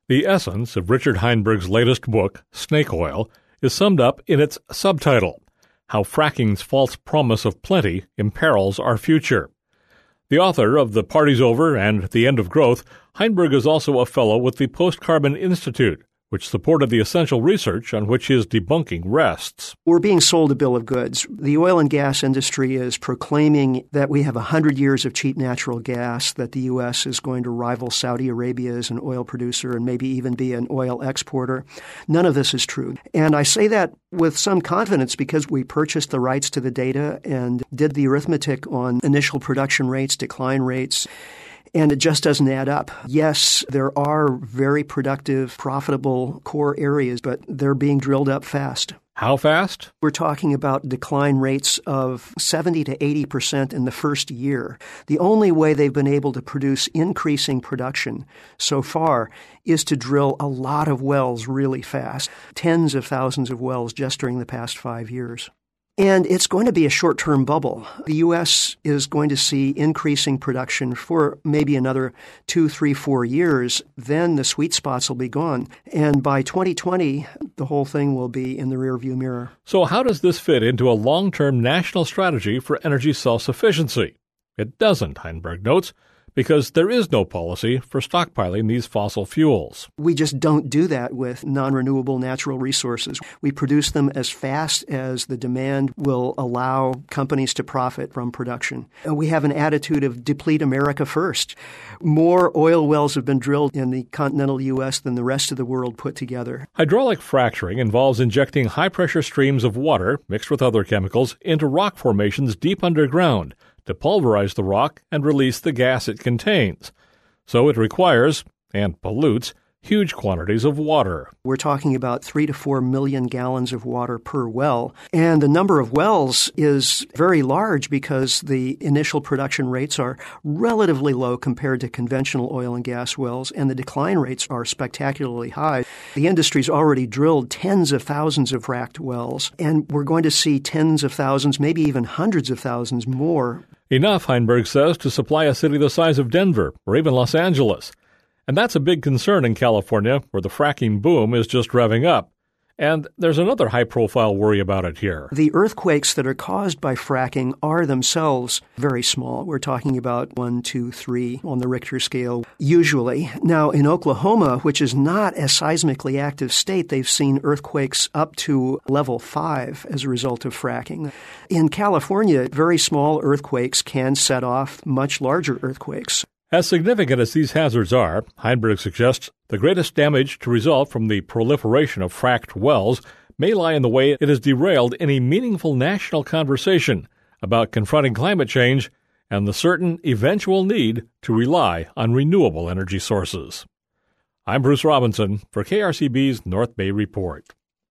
The essence of Richard Heinberg's latest book, Snake Oil, is summed up in its subtitle, How Fracking's False Promise of Plenty Imperils Our Future. The author of The Party's Over and The End of Growth, Heinberg is also a fellow with the Post-Carbon Institute, which supported the essential research on which his debunking rests. We're being sold a bill of goods. The oil and gas industry is proclaiming that we have 100 years of cheap natural gas, that the U.S. is going to rival Saudi Arabia as an oil producer and maybe even be an oil exporter. None of this is true. And I say that with some confidence because we purchased the rights to the data and did the arithmetic on initial production rates, decline rates, and it just doesn't add up. Yes, there are very productive, profitable core areas, but they're being drilled up fast. How fast? We're talking about decline rates of 70 to 80% in the first year. The only way they've been able to produce increasing production so far is to drill a lot of wells really fast, tens of thousands of wells just during the past 5 years. And it's going to be a short-term bubble. The U.S. is going to see increasing production for maybe another 2, 3, 4 years. Then the sweet spots will be gone. And by 2020, the whole thing will be in the rearview mirror. So how does this fit into a long-term national strategy for energy self-sufficiency? It doesn't, Heinberg notes, because there is no policy for stockpiling these fossil fuels. We just don't do that with non-renewable natural resources. We produce them as fast as the demand will allow companies to profit from production. And we have an attitude of deplete America first. More oil wells have been drilled in the continental U.S. than the rest of the world put together. Hydraulic fracturing involves injecting high-pressure streams of water mixed with other chemicals into rock formations deep underground to pulverize the rock and release the gas it contains. So it requires, and pollutes, huge quantities of water. We're talking about 3 to 4 million gallons of water per well. And the number of wells is very large because the initial production rates are relatively low compared to conventional oil and gas wells, and the decline rates are spectacularly high. The industry's already drilled tens of thousands of fracked wells, and we're going to see tens of thousands, maybe even hundreds of thousands more. Enough, Heinberg says, to supply a city the size of Denver or even Los Angeles. And that's a big concern in California, where the fracking boom is just revving up. And there's another high-profile worry about it here. The earthquakes that are caused by fracking are themselves very small. We're talking about 1, 2, 3 on the Richter scale, usually. Now, in Oklahoma, which is not a seismically active state, they've seen earthquakes up to level 5 as a result of fracking. In California, very small earthquakes can set off much larger earthquakes. As significant as these hazards are, Heinberg suggests the greatest damage to result from the proliferation of fracked wells may lie in the way it has derailed any meaningful national conversation about confronting climate change and the certain eventual need to rely on renewable energy sources. I'm Bruce Robinson for KRCB's North Bay Report.